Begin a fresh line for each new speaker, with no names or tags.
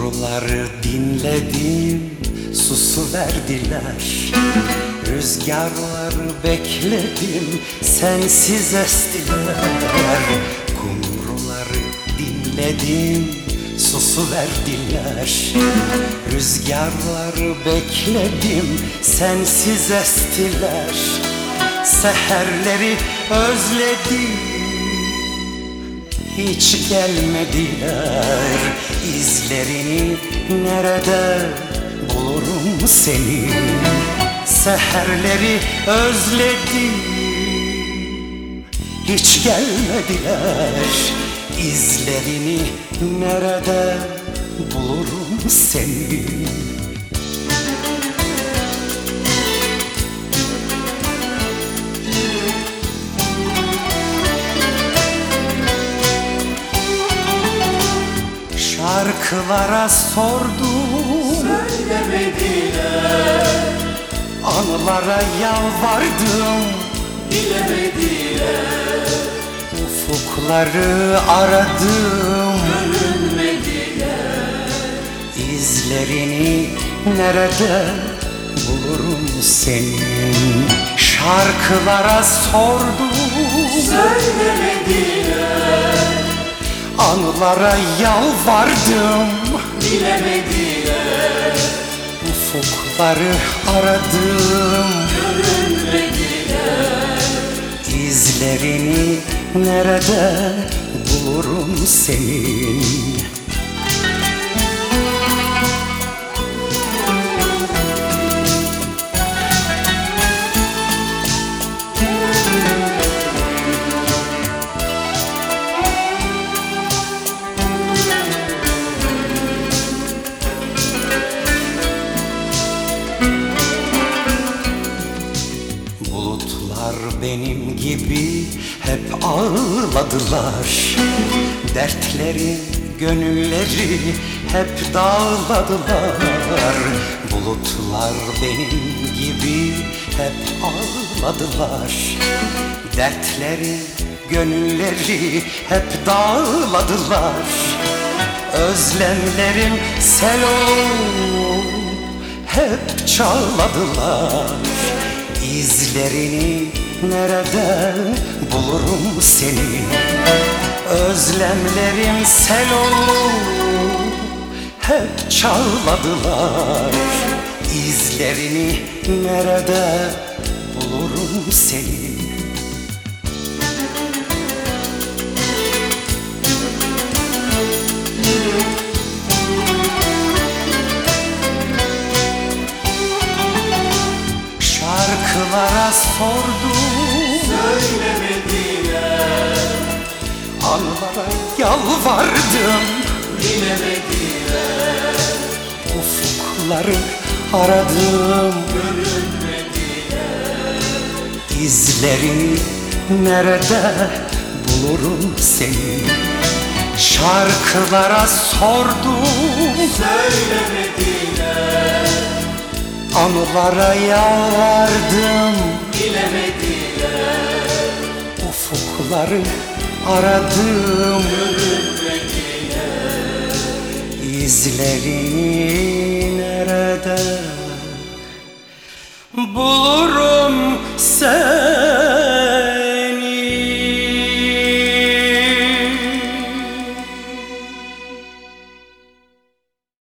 Kumruları dinledim, susuverdiler. Rüzgarları bekledim, sensiz estiler. Kumruları dinledim, susuverdiler. Rüzgarları bekledim, sensiz estiler. Seherleri özledim, hiç gelmediler. İzlerini nerede bulurum senin? Seherleri özledim, hiç gelmediler. İzlerini nerede bulurum senin? Şarkılara sordum,
söylemediler.
anılara yalvardım,
Bilemediler,
ufukları aradım.
görünmediler.
İzlerini nerede bulurum senin? Şarkılara sordum,
Söylemediler,
anılara yalvardım,
bilemediler.
ufukları aradım.
Görünmediler,
İzlerini nerede bulurum senin? Bulutlar benim gibi hep ağladılar. Dertleri, gönülleri hep dağladılar. Bulutlar benim gibi hep ağladılar. Dertleri, gönülleri hep dağladılar. Özlemlerim sel olup hep çağladılar. İzlerini nerede bulurum seni? Özlemlerim sel olup hep çağladılar. İzlerini nerede bulurum seni? Şarkılara sordum,
söylemediler.
anılara yalvardım,
Bilemediler,
ufukları aradım.
görünmediler.
İzlerini nerede bulurum seni? Şarkılara sordum,
Söylemediler,
anılara yalvardım.
bilemediler.
Ufukları aradım.
Görünmediler,
İzlerini nerede